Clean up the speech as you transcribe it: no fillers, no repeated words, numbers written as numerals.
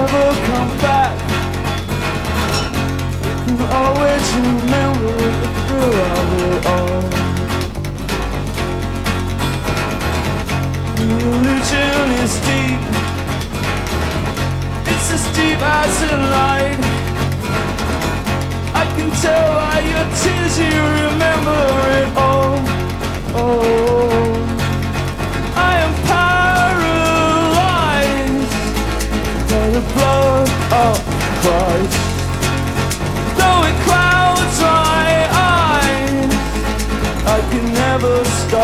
never come back. You can always remember the thrill of it all. The illusion is deep. It's as deep as the light. I can tell by your tears you remember it all.